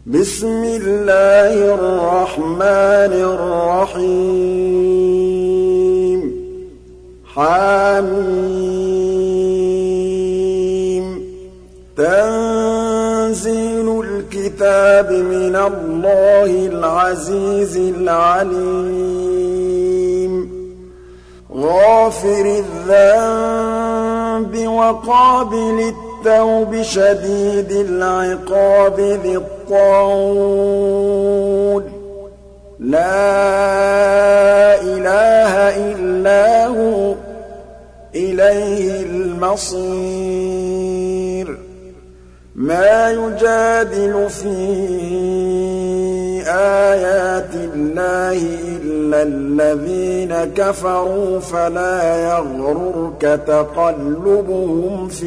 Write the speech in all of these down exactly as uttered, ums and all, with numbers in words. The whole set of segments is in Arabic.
بسم الله الرحمن الرحيم حميم تنزيل الكتاب من الله العزيز العليم غافر الذنب وقابل التوب شديد العقاب ذي الطول لا إله إلا هو إليه المصير ما يجادل في آيات الله إلا الذين كفروا فلا يغررك تقلبهم في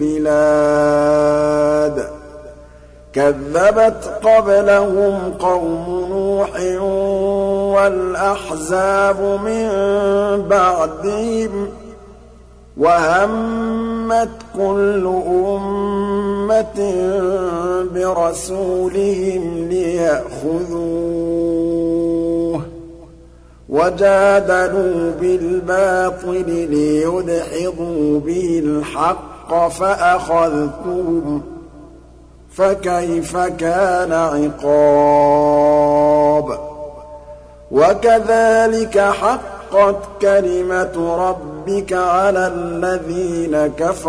البلاد كذبت قبلهم قوم نوح والأحزاب من بعدهم وهمت كل أمة برسولهم ليأخذوه وجادلوا بالباطل ليدحضوا به الحق فأخذتهم فكيف كان عقاب وكذلك حقت كلمة ربك على الذين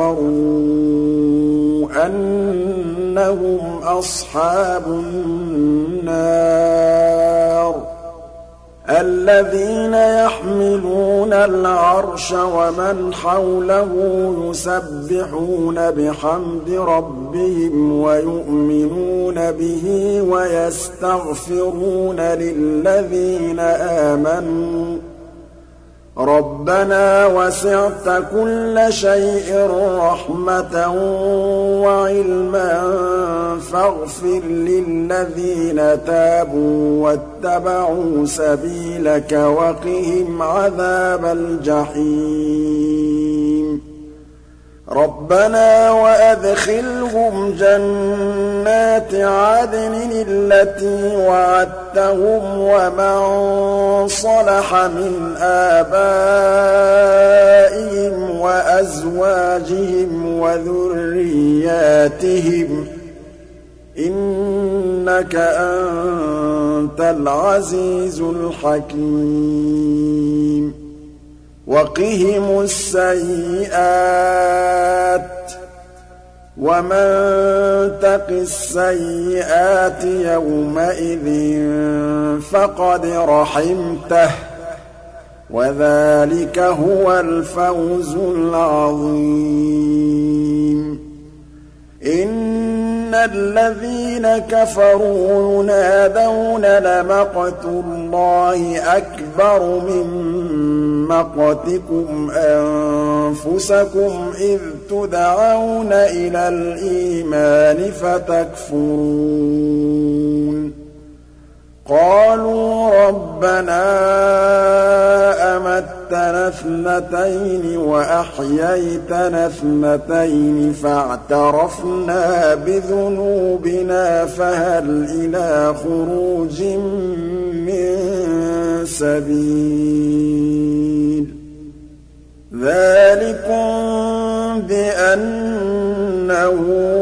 كفروا أنهم أصحاب النار الذين يحملون العرش ومن حوله يسبحون بحمد ربهم ويؤمنون به ويستغفرون للذين آمنوا ربنا وسعت كل شيء رحمة وعلما فاغفر للذين تابوا واتبعوا سبيلك وقهم عذاب الجحيم ربنا وأدخلهم جنات عدن التي وعدتهم ومن صلح من آبائهم وأزواجهم وذرياتهم إنك أنت العزيز الحكيم وقهم السيئات ومن تق السيئات يومئذ فقد رحمته وذلك هو الفوز العظيم إن الذين كفروا ينادون لمقت الله أكبر من مقتكم أنفسكم إذ تدعون إلى الإيمان فتكفرون قالوا ربنا أمتنا اثنتين وأحييتنا اثنتين فاعترفنا بذنوبنا فهل إلى خروج من سبيل ذلكم بأنه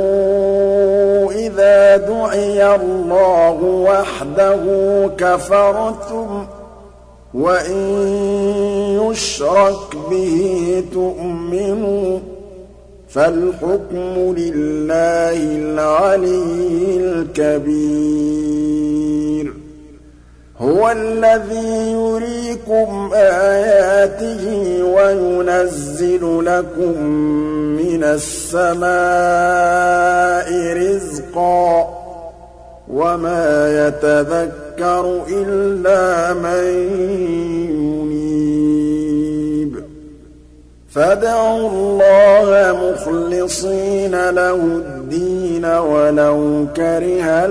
إذا دعي الله وحده كفرتم وإن يشرك به تؤمنوا فالحكم لله العلي الكبير هو الذي يريكم آياته وينزل لكم من السماء رزقا وما يتذكر إلا من ينيب فادعوا الله مخلصين له الدين ولو كره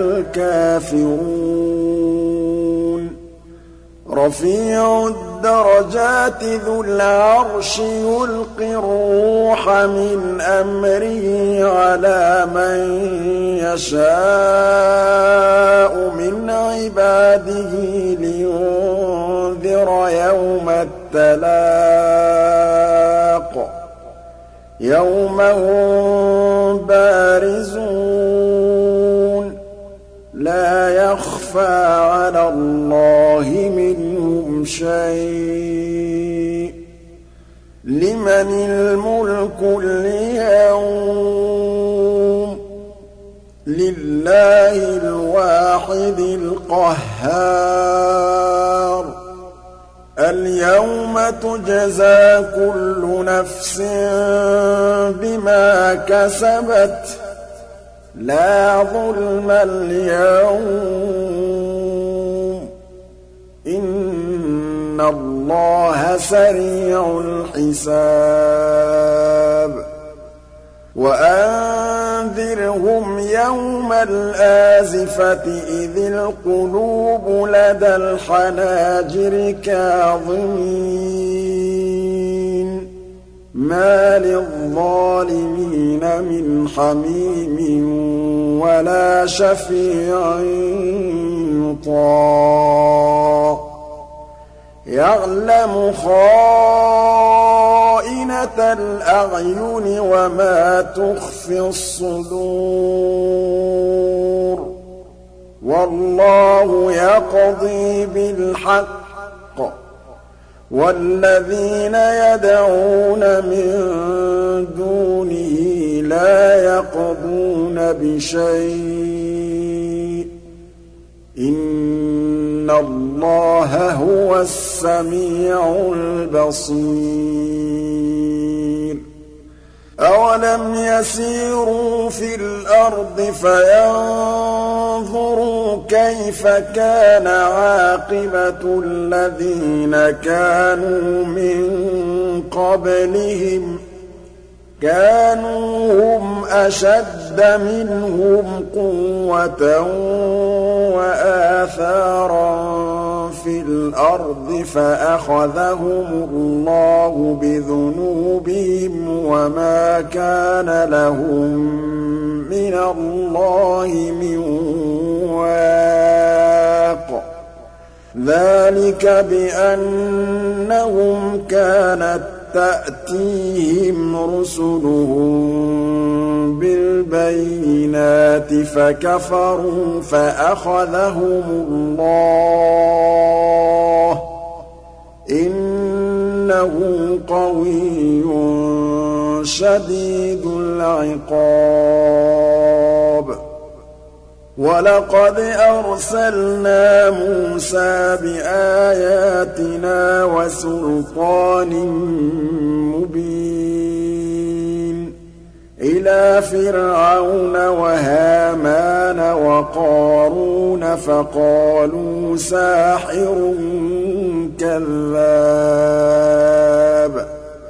الكافرون رفيع الدرجات ذو العرش يلقي الروح من أمره على من يشاء التلاق يوم هم بارزون لا يخفى على الله منهم شيء لمن الملك اليوم لله الواحد القهار اليوم تجزى كل نفس بما كسبت لا ظلم اليوم إن الله سريع الحساب وأنذرهم يوم الآزفة إذ القلوب لدى الحناجر كاظمين ما للظالمين من حميم ولا شفيع يطاع يعلم خائنة الأعين وما تخفي الصدور والله يقضي بالحق والذين يدعون من دونه لا يقضون بشيء إن الله هو السميع البصير أولم يسيروا في الأرض فينظروا كيف كان عاقبة الذين كانوا من قبلهم كانوا هم أشد منهم قوة وآثارا في الأرض فأخذهم الله بذنوبهم وما كان لهم من الله من واق ذلك بأنهم كانت تأتيهم رسلهم بالبينات فكفروا فأخذهم الله إنه قوي شديد العقاب ولقد أرسلنا موسى بآياتنا وسلطان مبين إلى فرعون وهامان وقارون فقالوا ساحر كذاب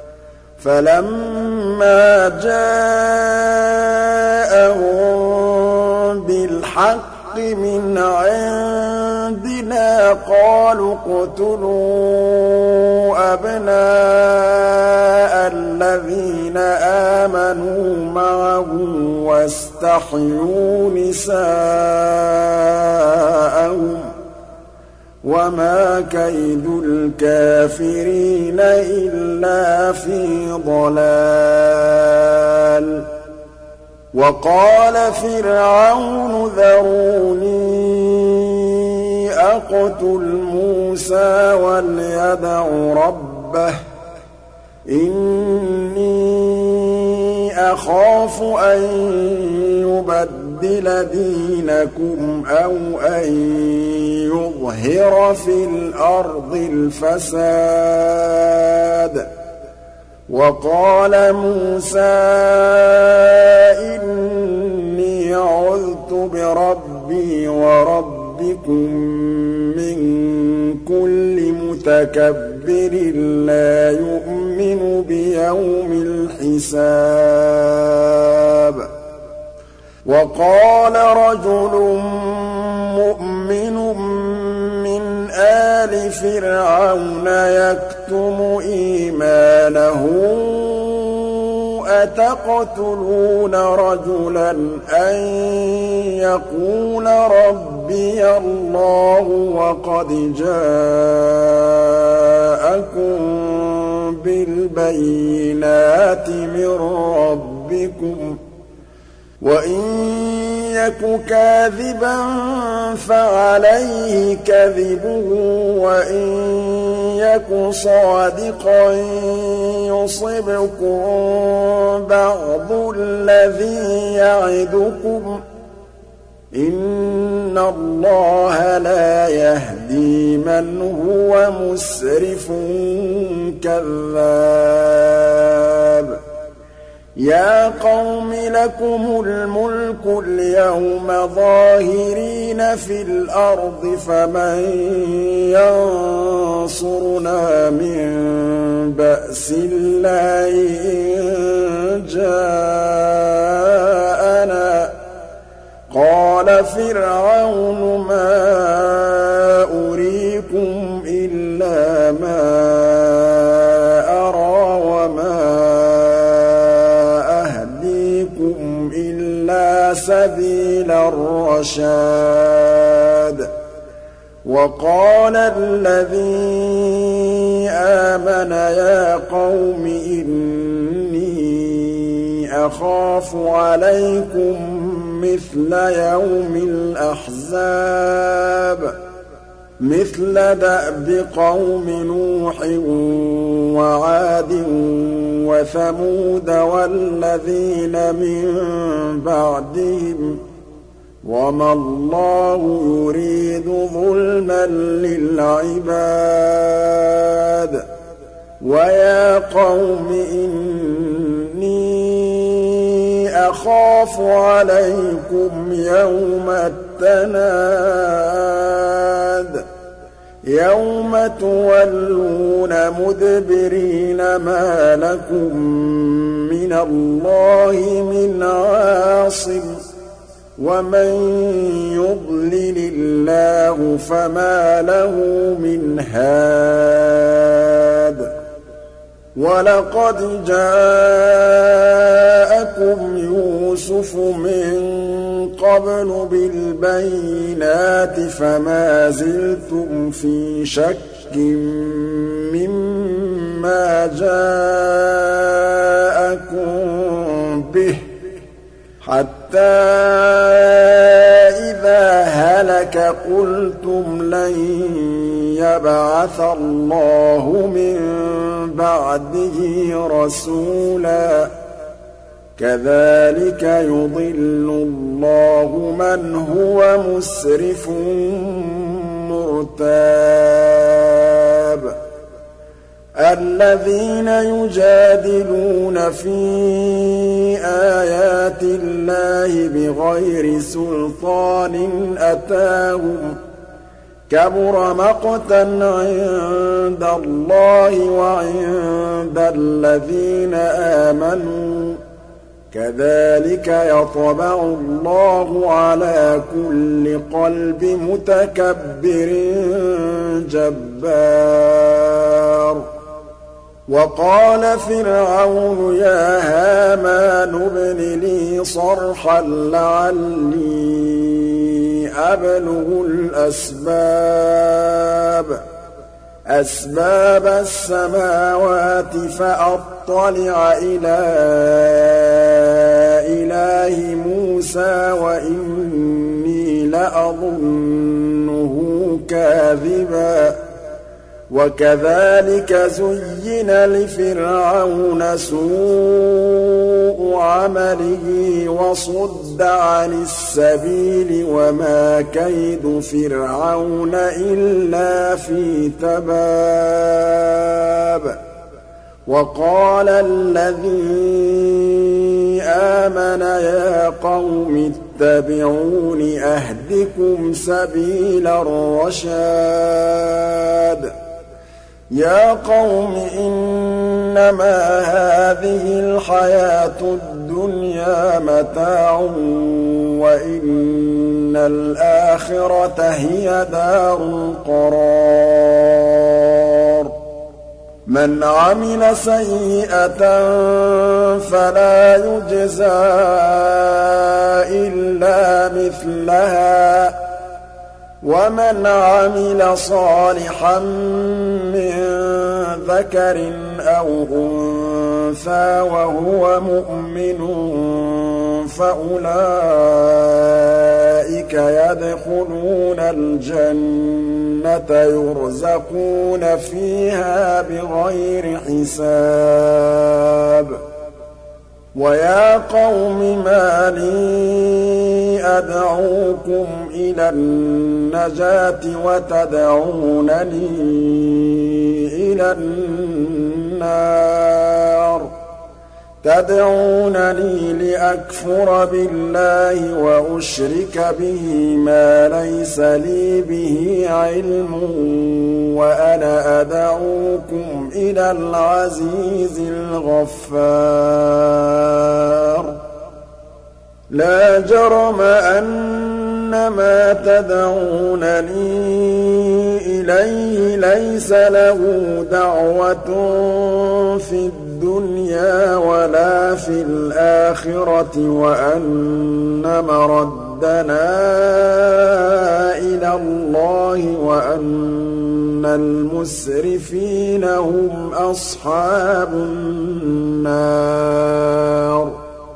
فلما جاءهم بالحق من عندنا قالوا اقتلوا أبناء الذين آمنوا معه واستحيوا نساءهم وما كيد الكافرين إلا في ضلال وقال فرعون ذروني أقتل موسى وليدع ربه إني أخاف أن يبدل دينكم أو أن يظهر في الأرض الفساد وقال موسى إني عذت بربي وربكم من كل متكبر لا يؤمن بيوم الحساب وقال رجل مؤمن من آل فرعون يكتم إيمانه أتقتلون رجلا أن يقول ربي الله وقد جاءكم بِالْبَيِّنَاتِ مِن رَّبِّكُمْ ۖ وَإِن يَكُ كَاذِبًا فَعَلَيْهِ كَذِبُهُ وَإِن يَكُ صَادِقًا يُصِبْكُم بَعْضُ الَّذِي يَعِدُكُمْ ۖ إِنَّ اللَّهَ لَا يَهْدِي مَنْ هُوَ مُسْرِفٌ كَذَّابٌ يَا قَوْمِ لَكُمُ الْمُلْكُ الْيَوْمَ ظَاهِرِينَ فِي الْأَرْضِ فَمَن يَنصُرُنَا مِن بَأْسِ اللَّهِ إِن جَاءَنَا ۚ قَالَ فِرْعَوْنُ مَا أُرِيكُمْ إِلَّا مَا أَرَىٰ وَمَا أَهْدِيكُمْ إِلَّا سَبِيلَ الرَّشَادِ وَقَالَ الَّذِي آمَنَ يَا قَوْمِ إِنِّي أَخَافُ عَلَيْكُم مِّثْلَ يَوْمِ الْأَحْزَابِ مِثْلَ دَأْبِ قَوْمِ نُوحٍ وَعَادٍ وَثَمُودَ وَالَّذِينَ مِن بَعْدِهِمْ ۚ وَمَا اللَّهُ يُرِيدُ ظُلْمًا لِّلْعِبَادِ ۚ وَيَا قَوْمِ إِنِّي أَخَافُ عَلَيْكُمْ يَوْمَ التَّنَادِ يَوْمَ تُوَلُّونَ مُدْبِرِينَ مَا لَكُم مِّنَ اللَّهِ مِنْ عَاصِمٍ ۗ وَمَن يُضْلِلِ اللَّهُ فَمَا لَهُ مِنْ هَادٍ وَلَقَدْ جَاءَكُمْ يُوسُفُ مِن قَبْلُ بِالْبَيِّنَاتِ فَمَا زِلْتُمْ فِي شَكٍّ مِّمَّا جَاءَكُم بِهِ حَتَّىٰ إِذَا هَلَكَ قُلْتُمْ لَن يَبْعَثَ اللَّهُ مِن بَعْدِهِ رَسُولًا ۚ كَذَٰلِكَ يُضِلُّ اللَّهُ مَنْ هُوَ مُسْرِفٌ مُّرْتَابٌ الَّذِينَ يُجَادِلُونَ فِي آيَاتِ اللَّهِ بِغَيْرِ سُلْطَانٍ أَتَاهُمْ ۖ كَبُرَ مَقْتًا عِندَ اللَّهِ وَعِندَ الَّذِينَ آمَنُوا ۚ كَذَٰلِكَ يَطْبَعُ اللَّهُ عَلَىٰ كُلِّ قَلْبِ مُتَكَبِّرٍ جَبَّارٍ وَقَالَ فِرْعَوْنُ يَا هَامَانُ ابْنِ لِي صَرْحًا لَّعَلِّي أَبْلُغُ الْأَسْبَابَ أَسْبَابَ السَّمَاوَاتِ فَأَطَّلِعَ إِلَىٰ إِلَٰهِ مُوسَىٰ وَإِنِّي لَأَظُنُّهُ كَاذِبًا وَكَذَٰلِكَ زُيِّنَ لِفِرْعَوْنَ سُوءُ عَمَلِهِ وَصُدَّ عَنِ السَّبِيلِ وَمَا كَيْدُ فِرْعَوْنَ إِلَّا فِي تَبَابٍ وَقَالَ الَّذِي آمَنَ يَا قَوْمِ اتَّبِعُونِ أَهْدِكُمْ سَبِيلَ الرَّشَادِ يَا قَوْمِ إِنَّمَا هَٰذِهِ الْحَيَاةُ الدُّنْيَا مَتَاعٌ وَإِنَّ الْآخِرَةَ هِيَ دَارُ الْقَرَارِ مَنْ عَمِلَ سَيِّئَةً فَلَا يُجْزَىٰ إِلَّا مِثْلَهَا ومن عمل صالحا من ذكر أو أنثى وهو مؤمن فأولئك يدخلون الجنة يرزقون فيها بغير حساب ويا قوم ما لي أدعوكم إلى النجاة وتدعونني إلى النار تدعونني لأكفر بالله وأشرك به ما ليس لي به علم وأنا أدعوكم إلى العزيز الغفار لا جرم أن ما تدعونني إليه ليس له دعوة في الدنيا ولا في الآخرة وأن مردنا إلى الله وأن المسرفين هم أصحاب النار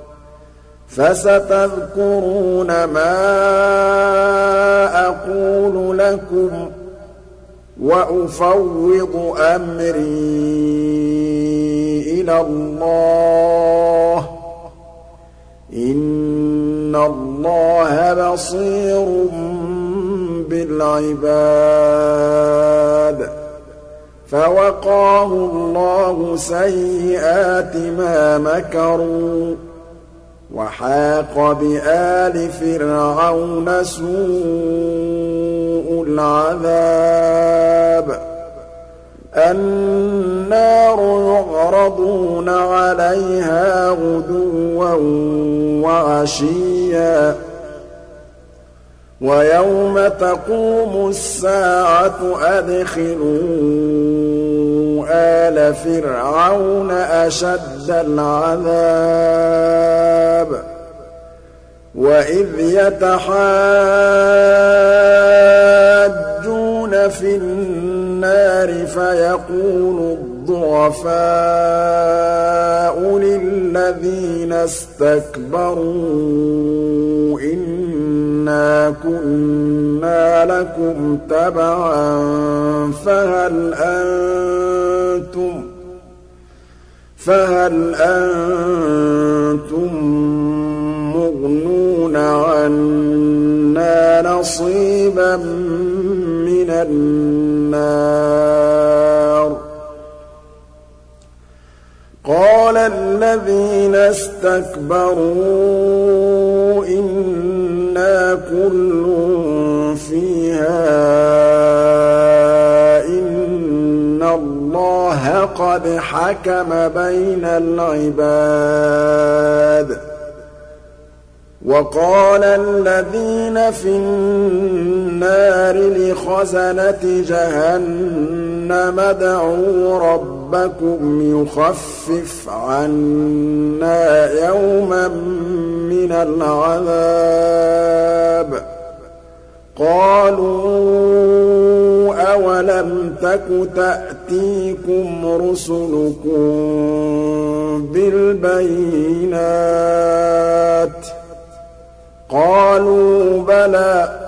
فستذكرون ما أقول لكم وأفوض أمري إلى الله إن الله بصير بالعباد فوقاه الله سيئات ما مكروا وحاق بآل فرعون سوء العذاب النار يعرضون عليها غدوا وعشيا ويوم تقوم الساعة أدخلوا آل فرعون أشد العذاب وإذ يتحاجون في النار فيقول الضعفاء للذين استكبروا إنا كنا لكم تبعا فهل أنتم فهل أنتم مغنون عنا نصيبا من النار قال الذين استكبروا إنا كل فيها إن الله قد حكم بين العباد وقال الذين في النار لخزنة جهنم ادعوا ربكم يخفف عنا يوما من العذاب قالوا أولم تك تأتيكم رسلكم بالبينات قالوا بلى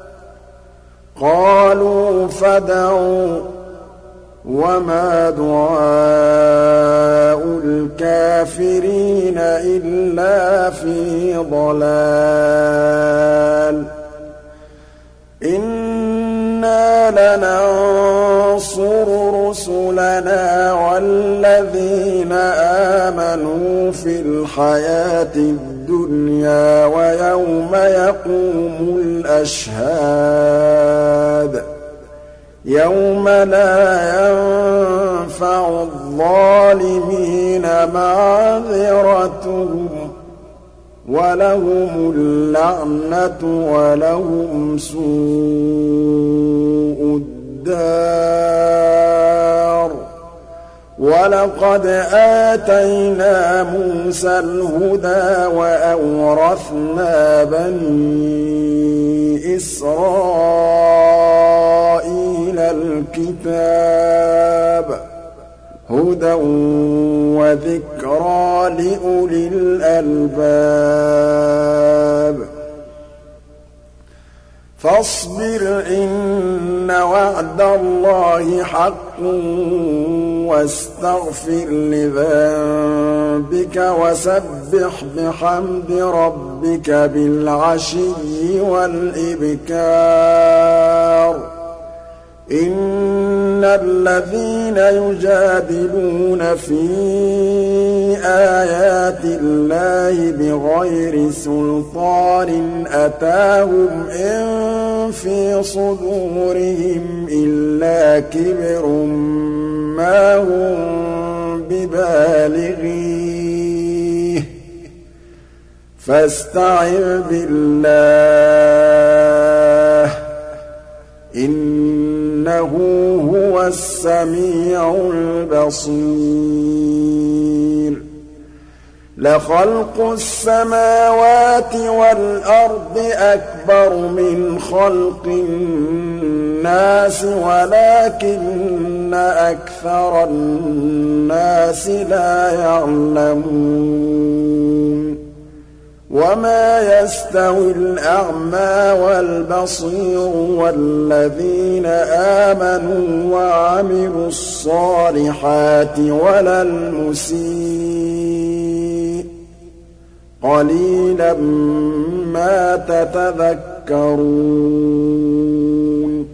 قالوا فادعوا وما دعاء الكافرين إلا في ضلال إنا لننصر رسلنا والذين آمنوا في الحياة الدنيا ويوم يقوم الأشهاد يوم لا ينفع الظالمين معذرتهم ولهم اللعنة ولهم سوء الدار ولقد آتينا موسى الهدى وأورثنا بني إسرائيل الكتاب هدى وذكرى لأولي الألباب فاصبر إن وعد الله حق واستغفر لذنبك وسبح بحمد ربك بالعشي والإبكار إن الذين يجادلون في آيات الله بغير سلطان أتاهم إن في صدورهم إلا كبر ما هم ببالغيه فاستعذ بالله إنه هو السميع البصير لخلق السماوات والأرض أكبر من خلق الناس ولكن أكثر الناس لا يعلمون وما يستوي الأعمى والبصير والذين آمنوا وعملوا الصالحات ولا المسيء قليلا ما تتذكرون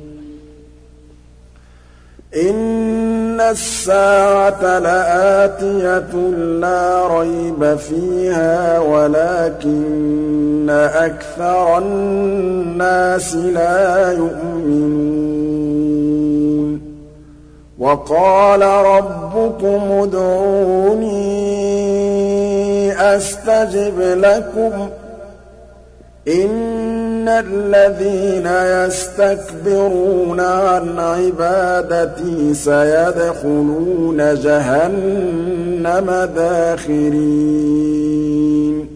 إن الساعة لآتية لا ريب فيها ولكن أكثر الناس لا يؤمنون وقال ربكم ادعوني أستجب لكم إن الذين يستكبرون عن عبادتي سيدخلون جهنم داخرين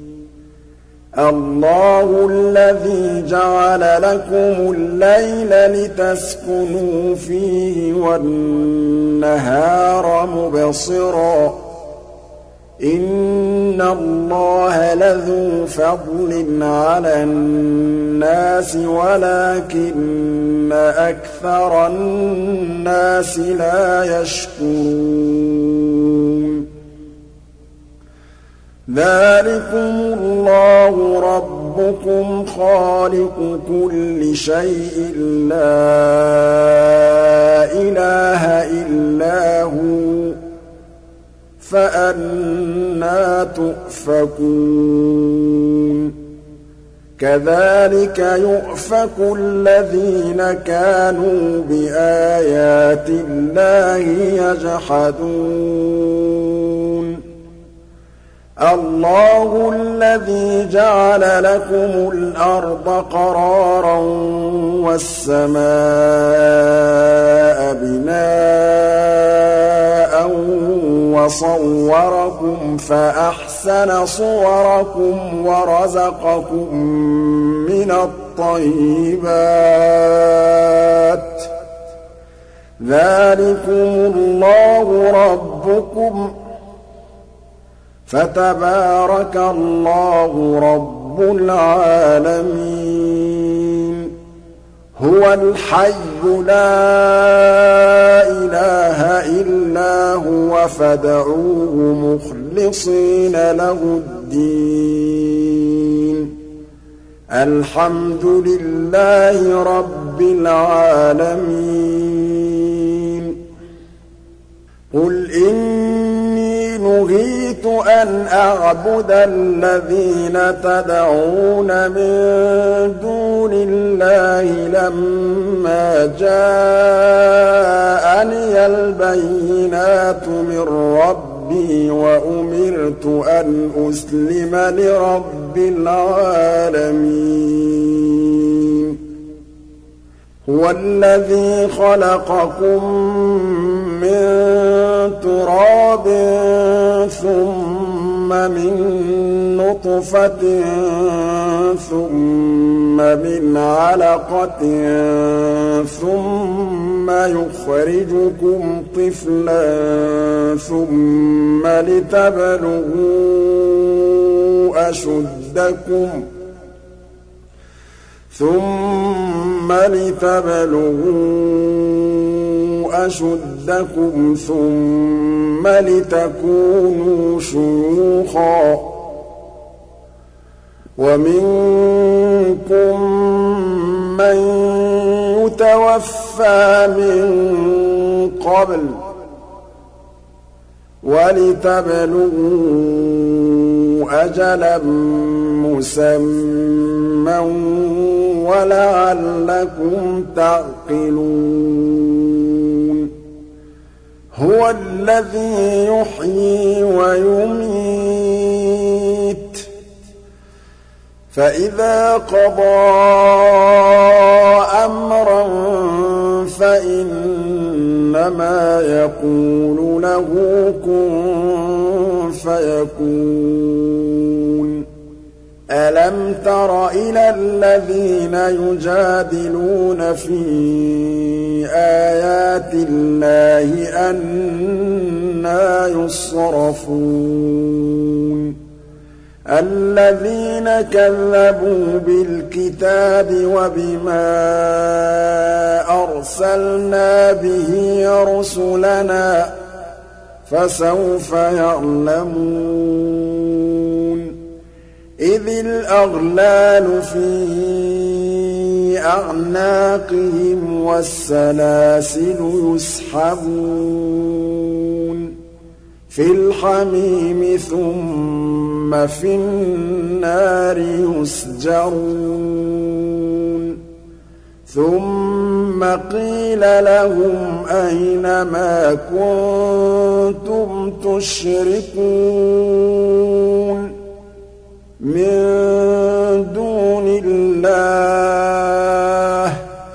الله الذي جعل لكم الليل لتسكنوا فيه والنهار مبصرا إن الله لذو فضل على الناس ولكن أكثر الناس لا يشكرون ذلكم الله ربكم خالق كل شيء لا إله إلا هو فأنى تؤفكون كذلك يؤفك الذين كانوا بآيات الله يجحدون الله الذي جعل لكم الأرض قرارا والسماء بناء وصوركم فأحسن صوركم ورزقكم من الطيبات ذلكم الله ربكم فتبارك الله رب العالمين هو الحي لا إله إلا هو فادعوه مخلصين له الدين الحمد لله رب العالمين قل إني نهيت أن أعبد الذين تدعون من دون الله لما جاءني البينات من ربي وأمرت أن أسلم لرب العالمين هو الذي خلقكم من تراب ثم من نُطْفَةٍ ثُمَّ مِنْ عَلَقَةٍ ثُمَّ يُخْرِجُكُمْ طِفْلًا ثُمَّ لِتَبْلُغُوا أَشُدَّكُمْ ثُمَّ لِتَبْلُغُوا أَشُدَّكُمْ ثُمَّ لِتَكُونُوا شُيُوخًا وَمِنكُم مَّن يُتَوَفَّىٰ مِن قَبْلُ ۖ وَلِتَبْلُغُوا أَجَلًا مُّسَمًّى وَلَعَلَّكُمْ تَعْقِلُونَ هُوَ الَّذِي يُحْيِي وَيُمِيتُ فَإِذَا قَضَىٰ أَمْرًا فَإِنَّمَا يَقُولُ لَهُ كُن فَيَكُونُ أَلَمْ تَرَ إِلَى الَّذِينَ يُجَادِلُونَ فِي آيَاتِ اللَّهِ أَنَّىٰ يُصْرَفُونَ الَّذِينَ كَذَّبُوا بِالْكِتَابِ وَبِمَا أَرْسَلْنَا بِهِ رُسُلَنَا ۖ فَسَوْفَ يَعْلَمُونَ إِذِ الْأَغْلَالُ فِي أَعْنَاقِهِمْ وَالسَّلَاسِلُ يُسْحَبُونَ فِي الْحَمِيمِ ثُمَّ فِي النَّارِ يُسْجَرُونَ ثُمَّ قِيلَ لَهُمْ أَيْنَ مَا كُنتُمْ تُشْرِكُونَ مِن دُونِ اللَّهِ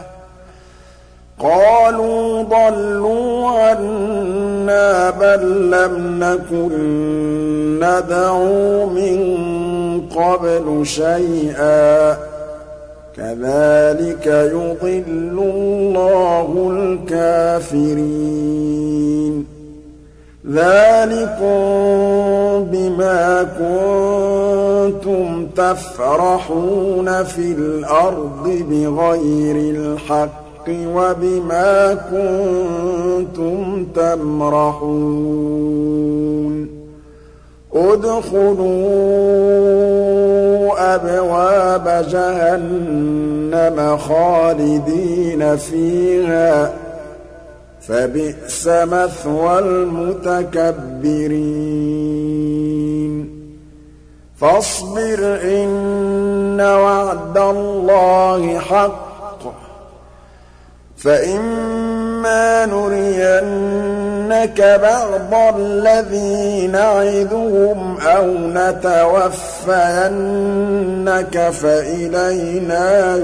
قَالُوا ضَلُّوا عَنَّا بَل لَّمْ نَكُن نَّدْعُو مِن قَبْلُ شَيْئًا كَذَٰلِكَ يُضِلُّ اللَّهُ الْكَافِرِينَ ذَٰلِكُم بِمَا كُنتُمْ تَفْرَحُونَ فِي الْأَرْضِ بِغَيْرِ الْحَقِّ وَبِمَا كُنتُمْ تَمْرَحُونَ ادْخُلُوا أَبْوَابَ جَهَنَّمَ خَالِدِينَ فِيهَا ۖ فَبِئْسَ مَثْوَى الْمُتَكَبِّرِينَ فَاصْبِرْ إِنَّ وَعْدَ اللَّهِ حَقٌّ ۖ فَإِمَّا نُرِيَنَّكَ بَعْضَ الَّذِي نَعِدُهُمْ أَوْ نَتَوَفَّيَنَّكَ فَإِلَيْنَا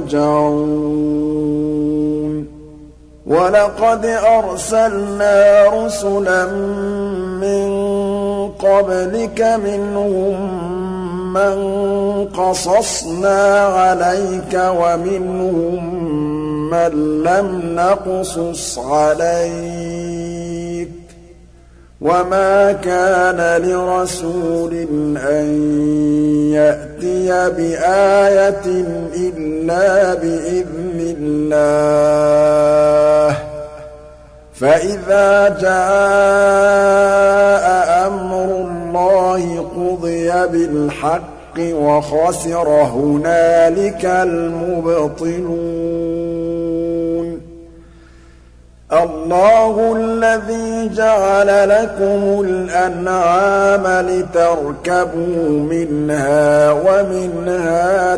يُرْجَعُونَ وَلَقَدْ أَرْسَلْنَا رُسُلًا مِّن قَبْلِكَ مِنْهُم مَّن قَصَصْنَا عَلَيْكَ وَمِنْهُم مَّن لَّمْ نَقْصُصْ عَلَيْكَ ۗ وَمَا كَانَ لِرَسُولٍ أَن يَأْتِيَ بِآيَةٍ إِلَّا بِإِذْنِ اللَّهِ ۚ فَإِذَا جَاءَ أَمْرُ اللَّهِ قُضِيَ بِالْحَقِّ وَخَسِرَ هُنَالِكَ الْمُبْطِلُونَ اللَّهُ الَّذِي جَعَلَ لَكُمُ الْأَنْعَامَ لِتَرْكَبُوا مِنْهَا وَمِنْهَا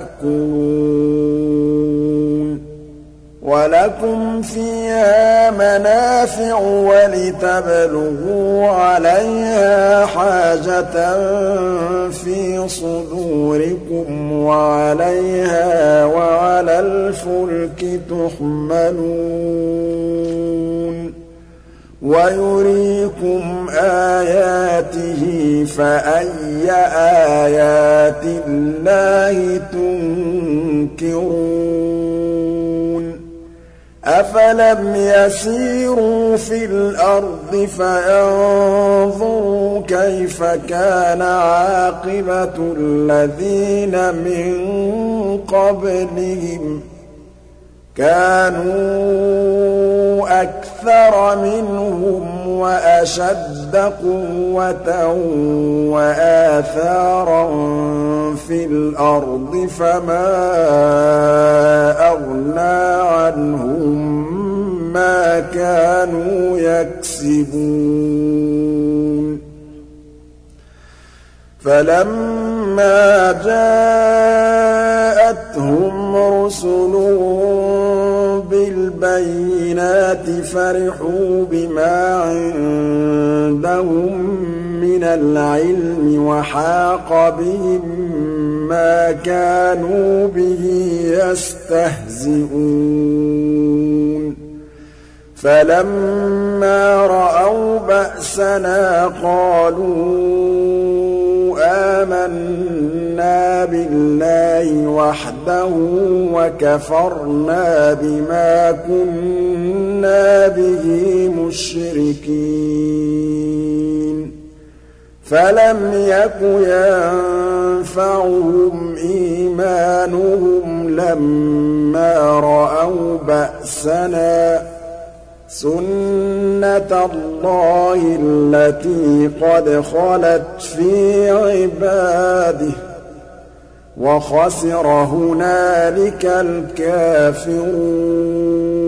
تَأْكُلُونَ وَلَكُمْ فِيهَا مَنَافِعُ وَلِتَبْلُغُوا عَلَيْهَا حَاجَةً فِي صُدُورِكُمْ وَعَلَيْهَا وَعَلَى الْفُلْكِ تُحْمَلُونَ وَيُرِيكُمْ آيَاتِهِ فَأَيَّ آيَاتِ اللَّهِ تُنكِرُونَ أَفَلَمْ يَسِيرُوا فِي الْأَرْضِ فَيَنظُرُوا كَيْفَ كَانَ عَاقِبَةُ الَّذِينَ مِن قَبْلِهِمْ كَانُوا أَكْثَرَ مِنْهُمْ وَأَشَدَّ قُوَّةً وَآثَارًا فِي الْأَرْضِ فَمَا أَغْنَىٰ عَنْهُم مَّا كَانُوا يَكْسِبُونَ فَلَمَّا جَاءَتْهُمْ رُسُلُهُم بِالْبَيِّنَاتِ فَرِحُوا بِمَا عِندَهُم مِّنَ الْعِلْمِ وَحَاقَ بِهِم مَّا كَانُوا بِهِ يَسْتَهْزِئُونَ فَلَمَّا رَأَوْا بَأْسَنَا قَالُوا آمَنَّا بِاللَّهِ وَحْدَهُ وَكَفَرْنَا بِمَا كُنَّا بِهِ مُشْرِكِينَ فَلَمْ يَكُ يَنفَعُهُمْ إِيمَانُهُمْ لَمَّا رَأَوْا بَأْسَنَا سُنَّةَ اللَّهِ الَّتِي قَدْ خَلَتْ فِي عِبَادِهِ ۖ وَخَسِرَ هُنَالِكَ الْكَافِرُونَ